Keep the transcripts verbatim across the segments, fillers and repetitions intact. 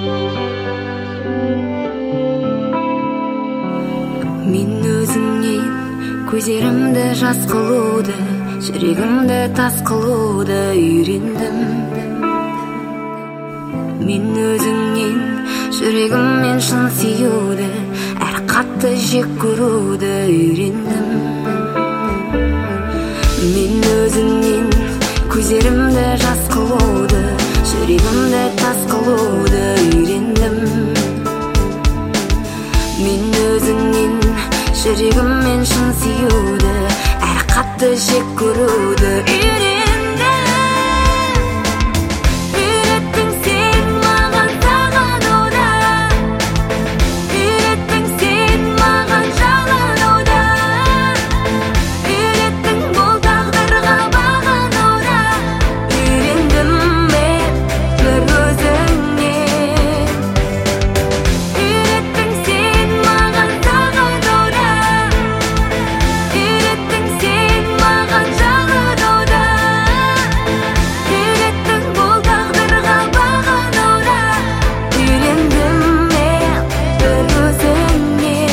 Мен өзіңнен көздерімді жас қылуды, жүрегімді тас қылуды үйрендім. Мен өзіңнен жүрегіммен шын сүйуді, әр қатты жек көруді үйрендім. Мен өзіңнен көздерімді жас қылуды, жүрегімді тас қылуды үйрендім. Мен өзіңнен жүрегіммен шын сүйуді, әр қатты жек көруді үйрендім. Үйреттің сен маған сағынуды, үйреттің сен маған жалынуды, үйреттің бұл тағдырға бағынуды. Үйрендім мен бір өзіңнен. Үйреттің сен маған сағынуды, үйреттің сен маған жалынуды, үйреттің бұл тағдырға бағынуды. Үйрендім мен бір өзіңнен.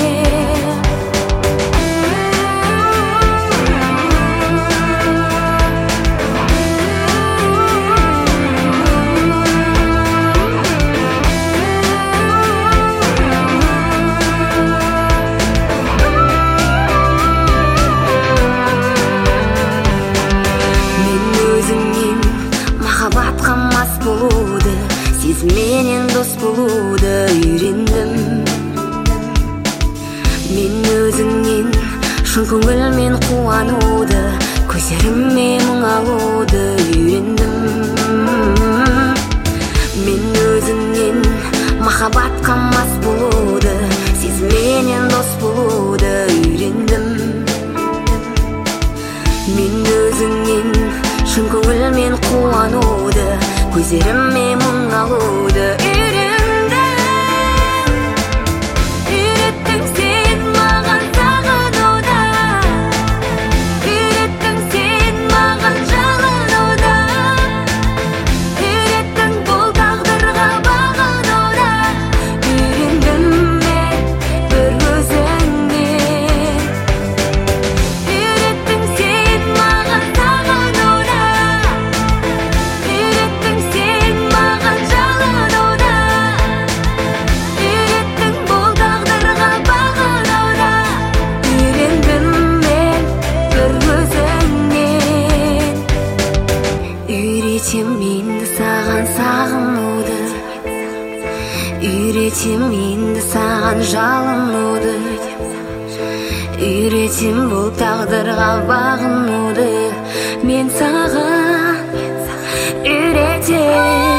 Мен өзіңнен махаббатқа мас болуды, сезімменен дос болуды үйрендім. Мен өзіңнен шын көңілмен қуануды, көздеріме мұң алуды үйрендім. Мен өзіңнен махаббатқа мас болуды, сезімменен дос болуды үйрендім. Мен өзіңнен шын көңілмен қуануды, көздеріме мұң алуды үйрендім. Үйреттің сен маған сағынуды, үйреттің сен маған жалынуды, үйреттің бұл тағдырға бағынуды. Үйрендім мен бір өзіңнен. Үйреттің сен маған сағынуды, үйреттің сен маған жалынуды, үйреттің бұл тағдырға бағынуды. Үйрендім мен бір өзіңнен. Үйретем енді саған сағынуды, үйретем енді саған жалынуды, үйретем бұл тағдырға бағынуды. Мен саған үйретем.